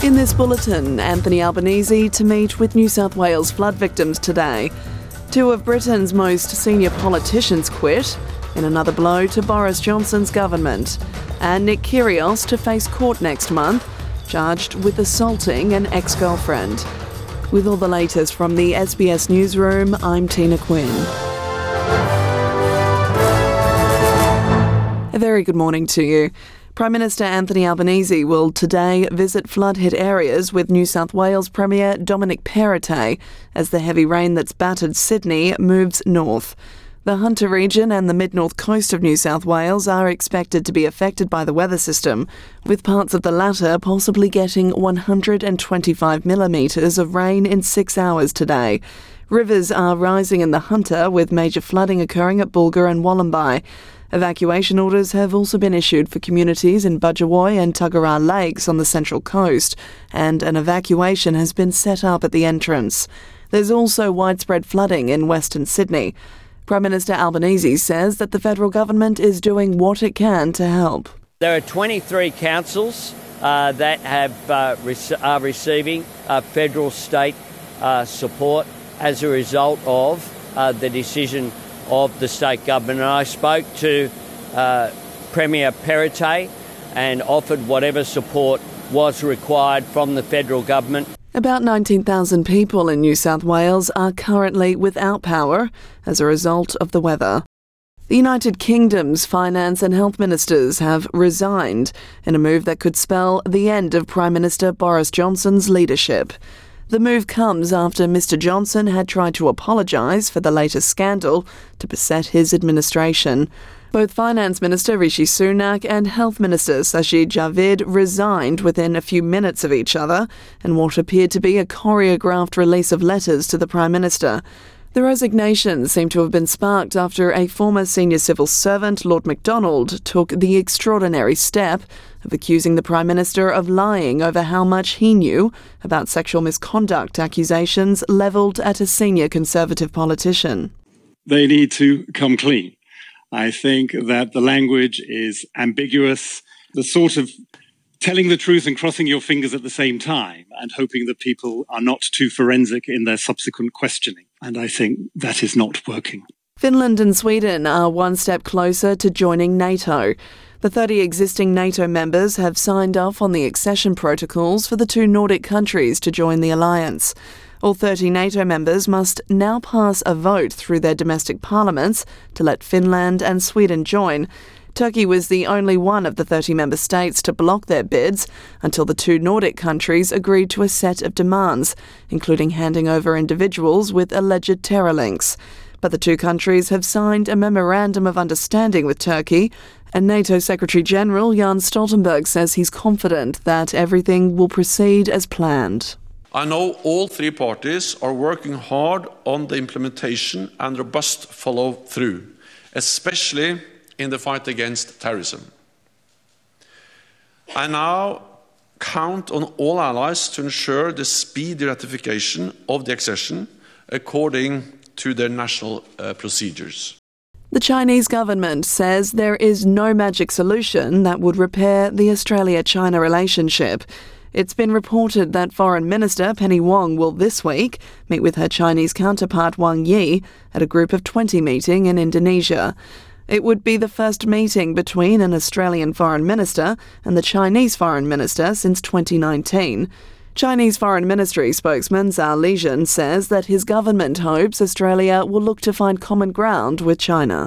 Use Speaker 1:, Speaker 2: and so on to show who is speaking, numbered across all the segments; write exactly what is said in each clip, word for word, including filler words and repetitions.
Speaker 1: In this bulletin, Anthony Albanese to meet with New South Wales flood victims today. Two of Britain's most senior politicians quit, in another blow to Boris Johnson's government. And Nick Kyrgios to face court next month, charged with assaulting an ex-girlfriend. With all the latest from the S B S Newsroom, I'm Tina Quinn. A very good morning to you. Prime Minister Anthony Albanese will today visit flood-hit areas with New South Wales Premier Dominic Perrottet as the heavy rain that's battered Sydney moves north. The Hunter region and the mid-north coast of New South Wales are expected to be affected by the weather system, with parts of the latter possibly getting one hundred twenty-five millimetres of rain in six hours today. Rivers are rising in the Hunter, with major flooding occurring at Bulga and Wollombi. Evacuation orders have also been issued for communities in Budgewoi and Tuggerah Lakes on the Central Coast, and an evacuation has been set up at the entrance. There's also widespread flooding in Western Sydney. Prime Minister Albanese says that the federal government is doing what it can to help.
Speaker 2: There are twenty-three councils uh, that have uh, rec- are receiving uh, federal state uh, support as a result of uh, the decision of the state government. And I spoke to uh, Premier Perrottet and offered whatever support was required from the federal government.
Speaker 1: About nineteen thousand people in New South Wales are currently without power as a result of the weather. The United Kingdom's finance and health ministers have resigned in a move that could spell the end of Prime Minister Boris Johnson's leadership. The move comes after Mr Johnson had tried to apologise for the latest scandal to beset his administration. Both Finance Minister Rishi Sunak and Health Minister Sajid Javid resigned within a few minutes of each other in what appeared to be a choreographed release of letters to the Prime Minister. The resignations seem to have been sparked after a former senior civil servant, Lord MacDonald, took the extraordinary step of accusing the Prime Minister of lying over how much he knew about sexual misconduct accusations levelled at a senior Conservative politician.
Speaker 3: They need to come clean. I think that the language is ambiguous, the sort of telling the truth and crossing your fingers at the same time and hoping that people are not too forensic in their subsequent questioning. And I think that is not working.
Speaker 1: Finland and Sweden are one step closer to joining NATO. The thirty existing NATO members have signed off on the accession protocols for the two Nordic countries to join the alliance. All thirty NATO members must now pass a vote through their domestic parliaments to let Finland and Sweden join. Turkey was the only one of the thirty member states to block their bids until the two Nordic countries agreed to a set of demands, including handing over individuals with alleged terror links. But the two countries have signed a memorandum of understanding with Turkey, and NATO Secretary-General Jens Stoltenberg says he's confident that everything will proceed as planned.
Speaker 4: I know all three parties are working hard on the implementation and robust follow-through, especially in the fight against terrorism. I now count on all allies to ensure the speedy ratification of the accession according to their national uh, procedures.
Speaker 1: The Chinese government says there is no magic solution that would repair the Australia-China relationship. It's been reported that Foreign Minister Penny Wong will this week meet with her Chinese counterpart Wang Yi at a Group of twenty meeting in Indonesia. It would be the first meeting between an Australian Foreign Minister and the Chinese Foreign Minister since twenty nineteen. Chinese Foreign Ministry spokesman Zhao Lijian says that his government hopes Australia will look to find common ground with China.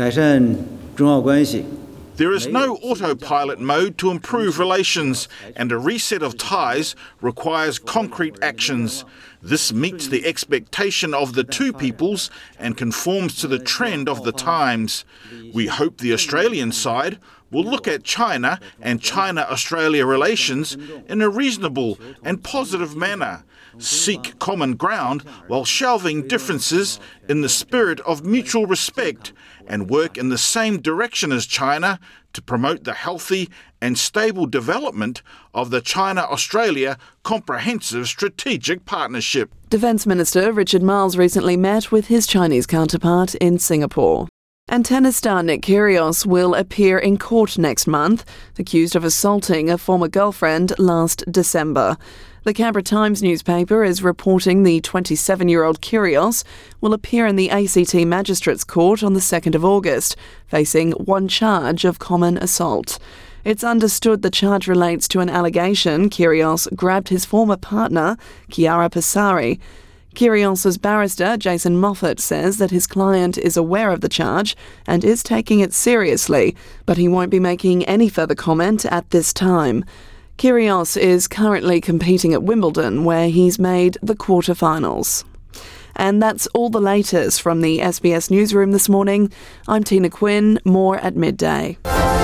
Speaker 5: There is no autopilot mode to improve relations, and a reset of ties requires concrete actions. This meets the expectation of the two peoples and conforms to the trend of the times. We hope the Australian side will look at China and China-Australia relations in a reasonable and positive manner, seek common ground while shelving differences in the spirit of mutual respect, and work in the same direction as China to promote the healthy and stable development of the China-Australia Comprehensive Strategic Partnership.
Speaker 1: Defence Minister Richard Marles recently met with his Chinese counterpart in Singapore. And tennis star Nick Kyrgios will appear in court next month, accused of assaulting a former girlfriend last December. The Canberra Times newspaper is reporting the twenty-seven-year-old Kyrgios will appear in the A C T Magistrates Court on the second of August, facing one charge of common assault. It's understood the charge relates to an allegation Kyrgios grabbed his former partner, Chiara Passari. Kyrgios's barrister, Jason Moffat, says that his client is aware of the charge and is taking it seriously, but he won't be making any further comment at this time. Kyrgios is currently competing at Wimbledon, where he's made the quarterfinals. And that's all the latest from the S B S Newsroom this morning. I'm Tina Quinn, more at midday.